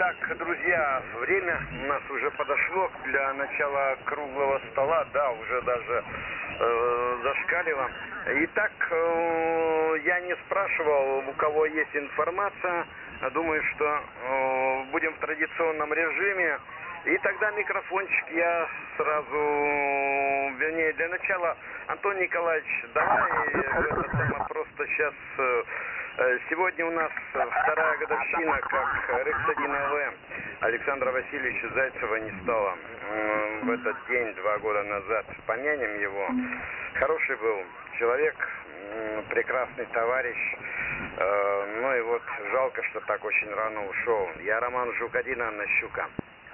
Так, друзья, время у нас уже подошло для начала круглого стола, да, уже даже зашкалило. Итак, я не спрашивал, у кого есть информация, думаю, что будем в традиционном режиме. И тогда микрофончик я сразу, вернее, для начала, Антон Николаевич, давай просто сейчас, сегодня у нас вторая годовщина, как РХ-1АВ Александра Васильевича Зайцева не стало в этот день 2 года назад. Помянем его. Хороший был человек, прекрасный товарищ. Ну и вот жалко, что так очень рано ушел. Я Роман Жук-1, Анна Щука.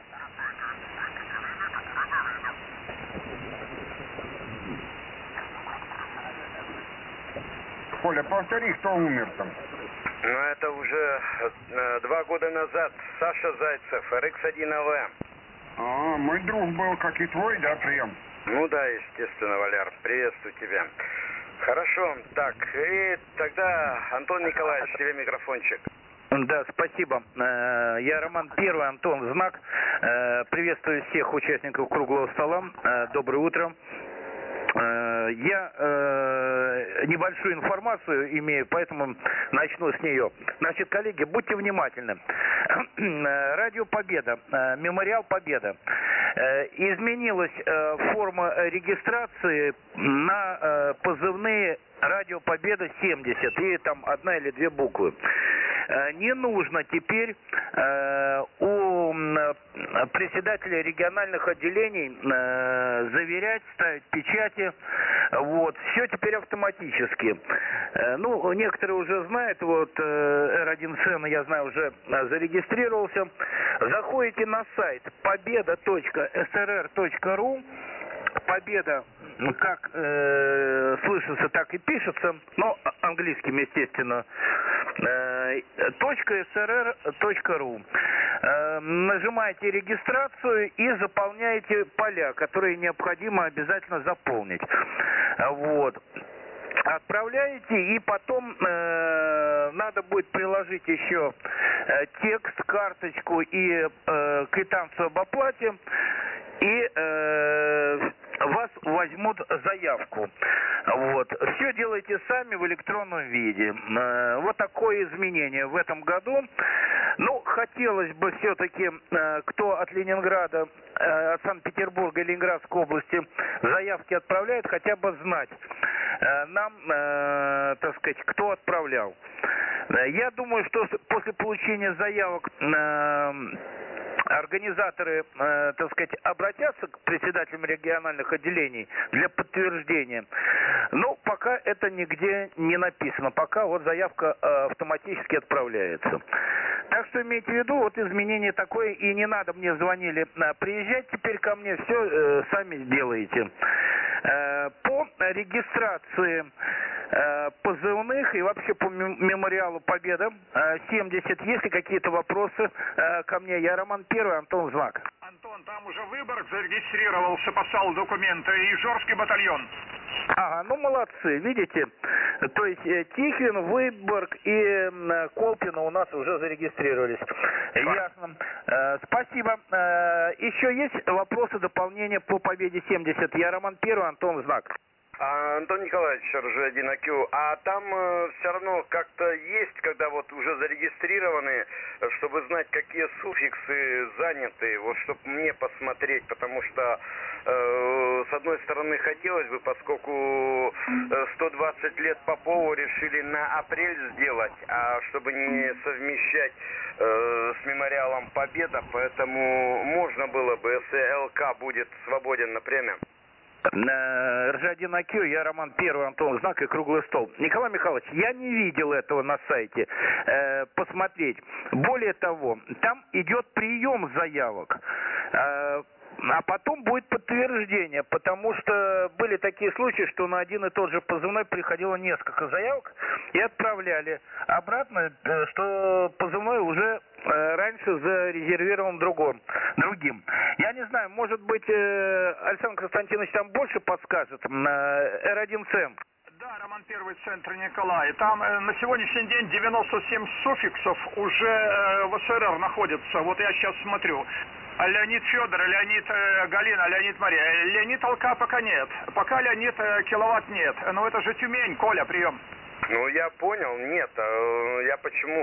Коля, повтори, кто умер там. Ну, это уже 2 года назад. Саша Зайцев, РХ-1АВ. Мой друг был, как и твой, да, прием? Ну да, естественно, Валяр. Приветствую тебя. Хорошо. Так, и тогда, Антон Николаевич, тебе микрофончик. Да, спасибо. Я Роман Первый, Антон Знак. Приветствую всех участников круглого стола. Доброе утро. Я небольшую информацию имею, поэтому начну с нее. Значит, коллеги, будьте внимательны. Радио Победа, Мемориал Победа. Изменилась форма регистрации на позывные Радио Победа 70. И там 1 или 2 буквы. Не нужно теперь у председателя региональных отделений заверять, ставить печати. Вот. Все теперь автоматически. Ну, некоторые уже знают, вот R1 я знаю, уже зарегистрировался. Заходите на сайт победа.srr.ru. Победа, как слышится, так и пишется, но английским, естественно, .srr.ru. Нажимаете регистрацию и заполняете поля, которые необходимо обязательно заполнить. Вот. Отправляете, и потом надо будет приложить еще текст, карточку и квитанцию об оплате, и вас возьмут заявку. Вот. Все делайте сами в электронном виде. Вот такое изменение в этом году. Ну, хотелось бы все-таки, кто от Ленинграда, от Санкт-Петербурга и Ленинградской области заявки отправляет, хотя бы знать нам, так сказать, кто отправлял. Я думаю, что после получения заявок организаторы, так сказать, обратятся к председателям региональных отделений для подтверждения. Но пока это нигде не написано. Пока вот заявка автоматически отправляется. Так что имейте в виду, вот изменение такое, и не надо, мне звонили, приезжать теперь ко мне, все сами сделаете. По регистрации позывных и вообще по мемориалу Победа 70, есть ли какие-то вопросы ко мне? Я Роман Первый, Антон Знак. Антон, там уже Выборг зарегистрировался, послал документы, и Ижорский батальон. Ага, ну молодцы, видите, то есть Тихвин, Выборг и Колпино у нас уже зарегистрировались. Ясно. Спасибо. Еще есть вопросы, дополнения по Победе 70? Я Роман Первый, Антон Знак. Антон Николаевич, РЖ-1АК, а там все равно как-то есть, когда вот уже зарегистрированы, чтобы знать, какие суффиксы заняты, вот чтобы мне посмотреть, потому что с одной стороны хотелось бы, поскольку 120 лет Попову решили на апрель сделать, а чтобы не совмещать с мемориалом Победа, поэтому можно было бы, если ЛК будет свободен на премию. РЖ-1АК, я Роман Первый, Антон Знак и Круглый стол. Николай Михайлович, я не видел этого на сайте. Посмотреть. Более того, там идет прием заявок. А потом будет подтверждение, потому что были такие случаи, что на один и тот же позывной приходило несколько заявок и отправляли обратно, что позывной уже раньше зарезервирован другим. Я не знаю, может быть, Александр Константинович там больше подскажет на R1C. Да, Да, Роман Первый, центр Николай. Там на сегодняшний день 97 суффиксов уже в СРР находятся. Вот я сейчас смотрю. Леонид Федор, Леонид Галина, Леонид Мария. Леонид Алка пока нет. Пока Леонид Киловатт нет. Но это же Тюмень. Коля, прием. Ну, я понял, нет, я почему?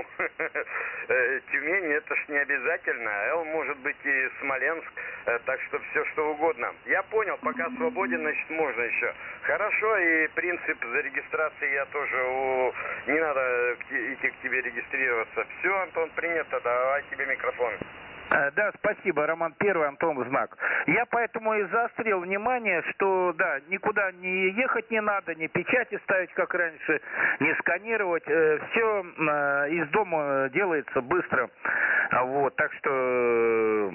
Тюмень, это ж не обязательно, Л может быть и Смоленск, так что все что угодно. Я понял, пока свободен, значит можно еще. Хорошо, и принцип зарегистрации я тоже, не надо идти к тебе регистрироваться. Все, Антон, принято, давай тебе микрофон. Да, спасибо, Роман Первый, Антон Знак. Я поэтому и заострил внимание, что, да, никуда не ехать не надо, не печати ставить, как раньше, не сканировать. Все из дома делается быстро. Вот, так что,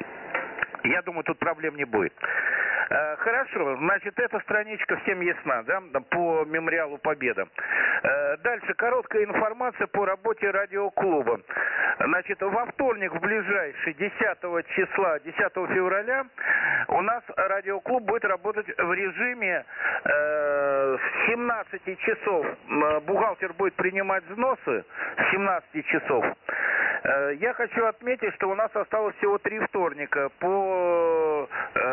я думаю, тут проблем не будет. Хорошо, значит, эта страничка всем ясна, да, по мемориалу Победа. Дальше короткая информация по работе радиоклуба. Значит, во вторник, в ближайший 10 числа, 10 февраля, у нас радиоклуб будет работать в режиме с 17 часов. Бухгалтер будет принимать взносы с 17 часов. Я хочу отметить, что у нас осталось всего 3 вторника по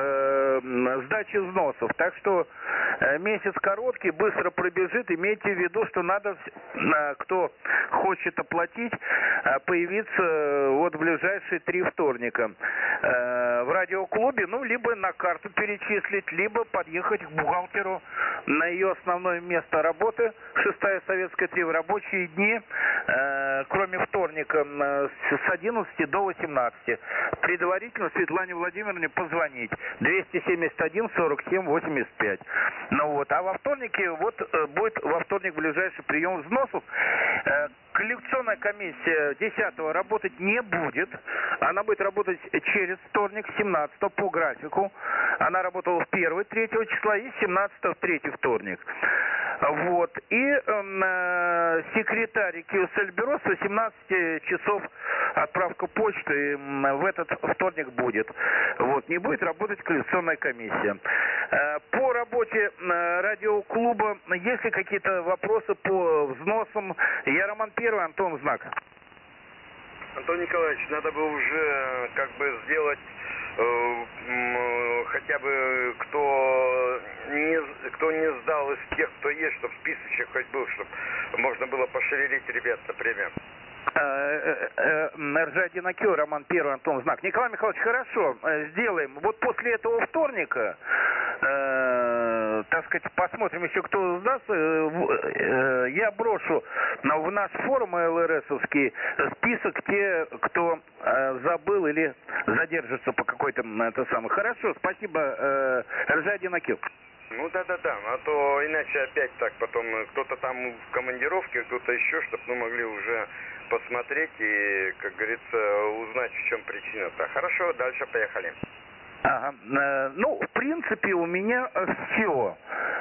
сдаче взносов. Так что месяц короткий, быстро пробежит. Имейте в виду, что надо, кто хочет оплатить, появиться вот в ближайшие 3 вторника в радиоклубе, ну, либо на карту перечислить, либо подъехать к бухгалтеру на ее основное место работы, 6-я Советская 3, в рабочие дни, кроме вторника, с 11 до 18. Предварительно Светлане Владимировне позвонить. 271 47 85. Ну вот, а во вторнике, вот будет во вторник ближайший прием взносов. Коллекционная комиссия 10-го работать не будет. Она будет работать через вторник, 17-го, по графику. Она работала в 1-3 числа и 17-го в 3-й вторник. Вот. И секретарь QSL-бюро с 18 часов отправка почты в этот вторник будет. Вот. Не будет работать коллекционная комиссия. По работе радиоклуба, есть ли какие-то вопросы по взносам? Я Роман Первый, Антон Знак. Антон Николаевич, надо бы уже как бы сделать хотя бы кто не сдал из тех, кто есть, чтобы списочек хоть был, чтобы можно было пошевелить ребят на премию. РЖ1АК, Роман Первый, Антон Знак. Николай Михайлович, хорошо, сделаем. Вот после этого вторника, так сказать, посмотрим еще, кто сдастся. Я брошу в наш форум ЛРСовский список те, кто забыл или задержится по какой-то это самое. Хорошо, спасибо, РЖ1АК. Ну да, а то иначе опять так потом кто-то там в командировке, кто-то еще, чтобы мы могли уже посмотреть и, как говорится, узнать, в чем причина-то. Хорошо, дальше поехали. Ага. Ну, в принципе, у меня все.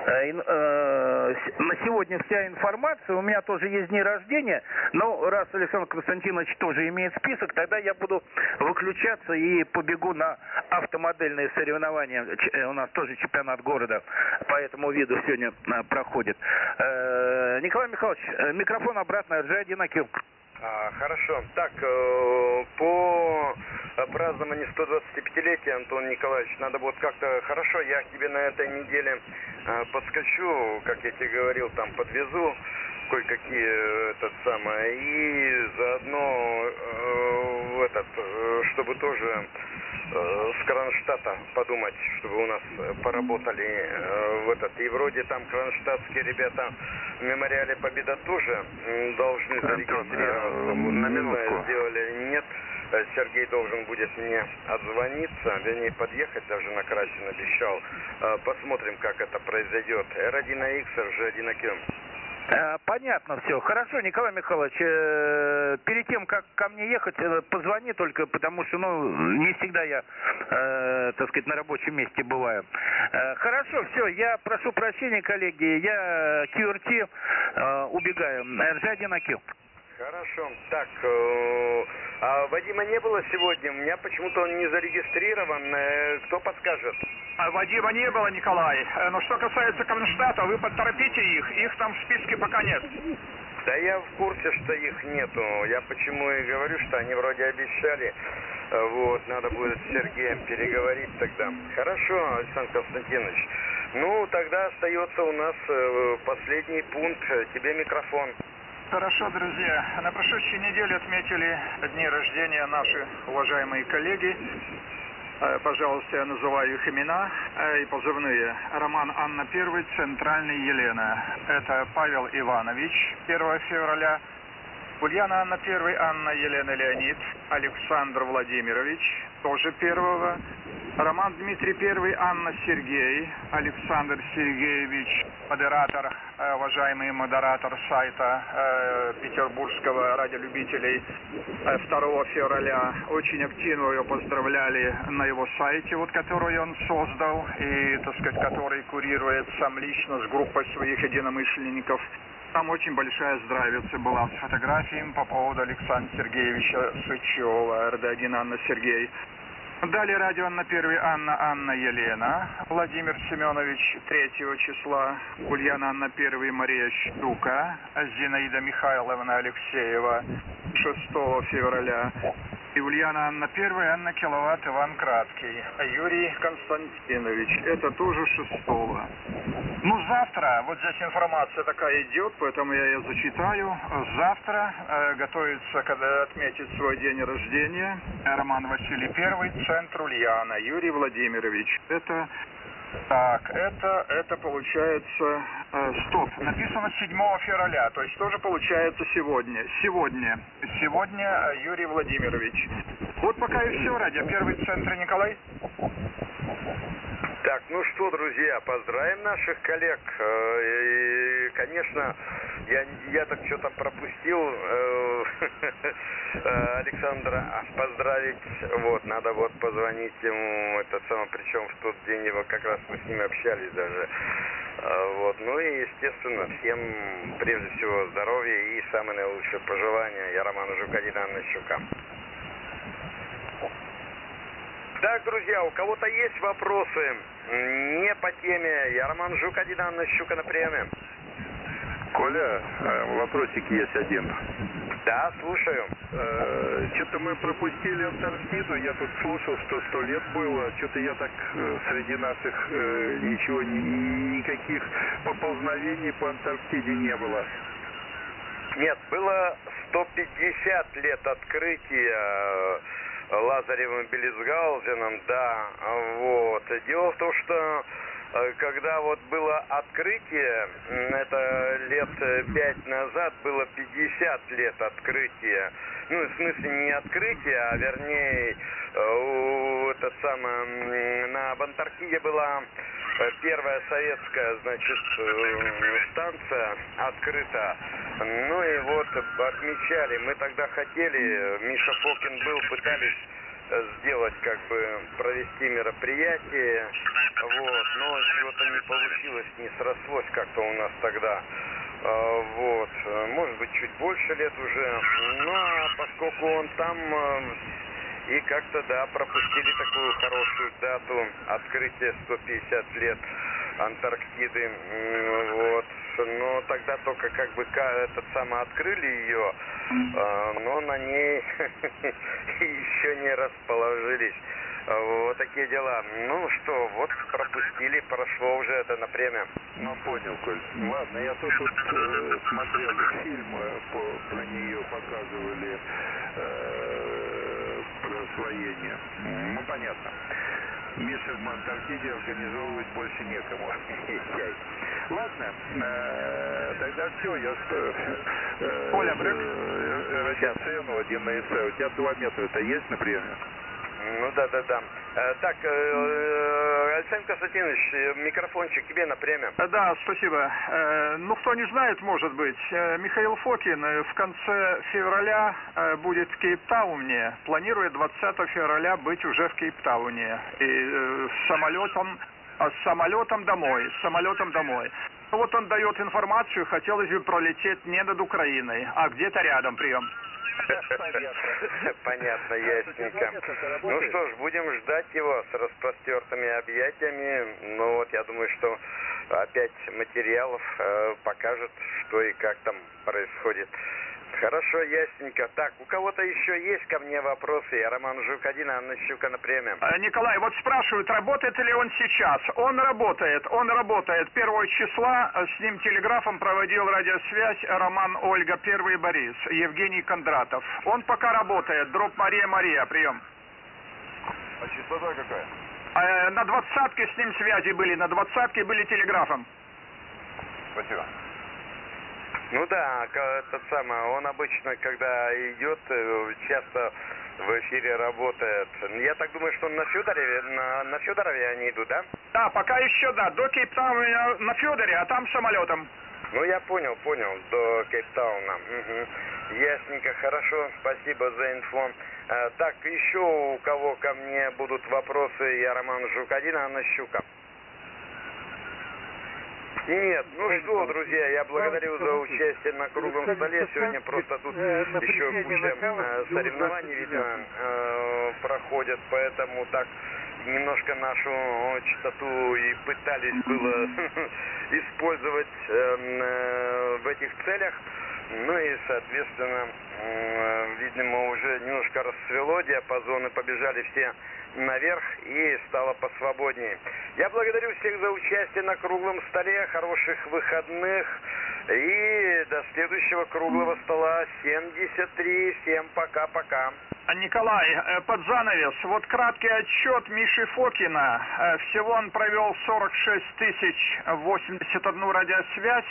На сегодня вся информация. У меня тоже есть дни рождения. Но раз Александр Константинович тоже имеет список, тогда я буду выключаться и побегу на автомодельные соревнования. У нас тоже чемпионат города по этому виду сегодня проходит. Николай Михайлович, микрофон обратно, РЖ1АК. Хорошо. Так, по празднованию 125-летия, Антон Николаевич, надо будет как-то... Хорошо, я к тебе на этой неделе подскочу, как я тебе говорил, там подвезу кое-какие и заодно чтобы тоже с Кронштадта подумать, чтобы у нас поработали и вроде там кронштадтские ребята в мемориале Победа тоже должны зарегистрироваться. На минутку. Сделали или нет. Сергей должен будет мне отзвониться, вернее подъехать, даже на Красин обещал. Посмотрим, как это произойдет. R1AX, RG1AQ. Понятно все. Хорошо, Николай Михайлович, перед тем, как ко мне ехать, позвони только, потому что, не всегда я, так сказать, на рабочем месте бываю. Хорошо, все, я прошу прощения, коллеги, я QRT убегаю. RG1AQ. Хорошо. Так, а Вадима не было сегодня, у меня почему-то он не зарегистрирован. Кто подскажет? Вадима не было, Николай. Но что касается Кронштадта, вы поторопите их там в списке пока нет. Да я в курсе, что их нету. Я почему и говорю, что они вроде обещали. Вот, надо будет с Сергеем переговорить тогда. Хорошо, Александр Константинович. Ну, тогда остается у нас последний пункт. Тебе микрофон. Хорошо, друзья. На прошедшей неделе отметили дни рождения наши уважаемые коллеги. Пожалуйста, я называю их имена и позывные. Роман Анна 1, Центральный Елена. Это Павел Иванович, 1 февраля. Ульяна Анна 1, Анна Елена Леонид. Александр Владимирович, тоже 1. Роман Дмитрий 1, Анна Сергей. Александр Сергеевич, модератор, уважаемый модератор сайта петербургского радиолюбителей, 2 февраля. Очень активно его поздравляли на его сайте, вот который он создал и, так сказать, который курирует сам лично с группой своих единомышленников. Там очень большая здравица была с фотографиями по поводу Александра Сергеевича Сычева, РД-1 Анна Сергей. Далее радио Анна 1, Анна Елена, Владимир Семенович 3 числа, Ульяна Анна 1, Мария Щука, Зинаида Михайловна Алексеева 6 февраля. И Ульяна Анна 1, Анна Киловатт, Иван Краткий. Юрий Константинович, это тоже 6. Ну, завтра, вот здесь информация такая идет, поэтому я ее зачитаю. Завтра готовится, когда отметить свой день рождения, Роман Василий 1, Центр Ульяна, Юрий Владимирович. Это... Так, это получается... стоп, написано 7 февраля, то есть тоже получается сегодня. Сегодня Юрий Владимирович. Вот пока и все, радио 1 Центр, Николай. Так, ну что, друзья, поздравим наших коллег. И, конечно, я так что-то пропустил Александра поздравить. Вот, надо вот позвонить ему, причем в тот день его как раз мы с ним общались даже. Вот, ну и, естественно, всем прежде всего здоровья и самые наилучшие пожелания. Я Роман Жук, 1 Анна Щука. Так, друзья, у кого-то есть вопросы? Не по теме. Я Роман Жук, 1 Анна Щука на приеме. Коля, вопросик есть один. Да, слушаю. Что-то мы пропустили Антарктиду. Я тут слушал, что 100 лет было. Что-то я так среди наших ничего, никаких поползновений по Антарктиде не было. Нет, было 150 лет открытия Лазаревым Беллисгаузеном, да, вот. Дело в том, что когда вот было открытие, это лет 5 назад, было 50 лет открытия. Ну, в смысле не открытие, а вернее, в Антарктиде была первая советская, значит, станция открыта. Ну и вот отмечали. Мы тогда хотели, Миша Фокин был, пытались сделать, как бы, провести мероприятие, вот, но чего-то не получилось, не срослось как-то у нас тогда, вот, может быть, чуть больше лет уже, ну, а поскольку он там, и как-то, да, пропустили такую хорошую дату открытия 150 лет Антарктиды, вот, но тогда только как бы открыли ее, но на ней еще не расположились. Вот такие дела. Ну что, вот пропустили, прошло уже это на время. Ну, понял, Коль. Ладно, я тут смотрел фильм, про нее показывали, про освоение. Ну, понятно. Миша в Антарктиде организовывать больше некому. Ладно, тогда все, я Коля, Брюк. радиоцену 1 на ИС. У тебя 2 метра это есть, например? Ну да. Так, Александр Константинович, микрофончик тебе на премию. Да, спасибо. Ну, кто не знает, может быть, Михаил Фокин в конце февраля будет в Кейптауне. Планирует 20 февраля быть уже в Кейптауне. И с самолетом домой. Вот он дает информацию, хотелось бы пролететь не над Украиной, а где-то рядом, прием. Понятно, ясненько. Ну что ж, будем ждать его с распростертыми объятиями. Ну вот, я думаю, что опять материалов покажет, что и как там происходит. Хорошо, ясненько. Так, у кого-то еще есть ко мне вопросы? Я Роман Жук-1, Анна Щука на премии. Николай, вот спрашивают, работает ли он сейчас. Он работает. 1 числа. С ним телеграфом проводил радиосвязь Роман, Ольга, 1 Борис, Евгений Кондратов. Он пока работает. Дроп Мария, прием. А частота какая? На 20-ке с ним связи были, на 20-ке были телеграфом. Спасибо. Ну да, этот самый, он обычно, когда идет, часто в эфире работает. Я так думаю, что он на Федорове они идут, да? Да, пока еще, да. До Кейптауна на Федоре, а там самолетом. Ну, я понял, до Кейптауна. Угу. Ясненько, хорошо, спасибо за инфо. Так, еще у кого ко мне будут вопросы? Я Роман Жук-1, Анна Щука. Нет, ну что, друзья, я благодарю за участие на круглом столе. Сегодня просто тут еще куча соревнований, видно, проходят, поэтому так немножко нашу частоту и пытались было использовать в этих целях. Ну и, соответственно, видимо, уже немножко расцвело, диапазоны побежали все наверх и стало посвободнее. Я благодарю всех за участие на круглом столе, хороших выходных и до следующего круглого стола 73. Всем пока-пока. Николай, под занавес, вот краткий отчет Миши Фокина. Всего он провел 46 081 радиосвязь.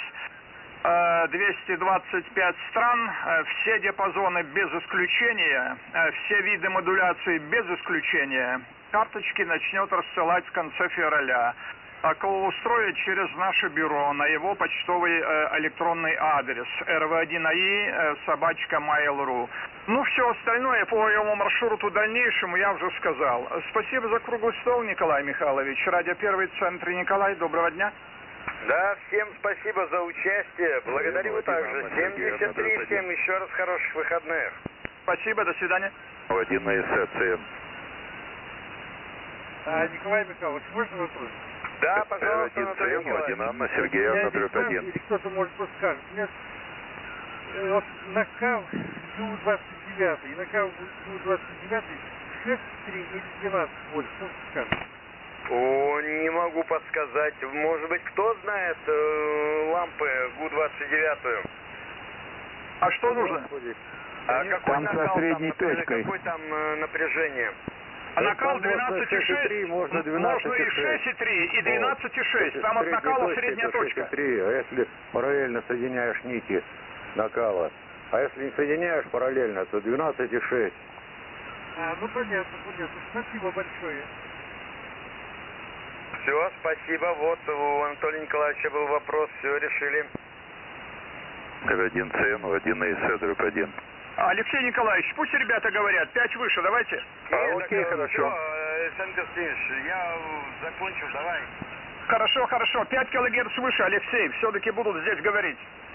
225 стран, все диапазоны без исключения, все виды модуляции без исключения. Карточки начнет рассылать в конце февраля. Устроить через наше бюро на его почтовый электронный адрес rv1ai@mail.ru. Ну, все остальное по его маршруту дальнейшему я уже сказал. Спасибо за круглый стол, Николай Михайлович. Радио Первый, центр Николай. Доброго дня. Да, всем спасибо за участие. Благодарю также. 73. Всем еще раз хороших выходных. Спасибо, до свидания. 1 на ИС-ЦМ. Николай Михайлович, можно вопрос? Да, пожалуйста, Анатолий ЦМ, 1 Николаевич. Анна, Сергей, Анна, дробь 1. Или кто-то, может, подскажет. У меня вот на КАВ Ю-29 и на КАВ Ю-29 6,3 или 12 вольт. Кто скажет? О, не могу подсказать. Может быть, кто знает лампы ГУ-29? А что нужно? А какой Там накал со средней там, точкой. какой там напряжение? А накал Там можно 12,6, можно можно и 6,3, и 12,6. Там от накала средняя точка. 6,3, а если параллельно соединяешь нити накала, а если не соединяешь параллельно, то 12,6. Ну, понятно. Спасибо большое. Все, спасибо. Вот у Анатолия Николаевича был вопрос. Все, решили. 1 ЦМ, 1 на ИС, дробь 1. Алексей Николаевич, пусть ребята говорят, 5 выше, давайте. Окей, хорошо. Александр Константинович, я закончил, давай. Хорошо, 5 килогерц выше, Алексей, все-таки будут здесь говорить.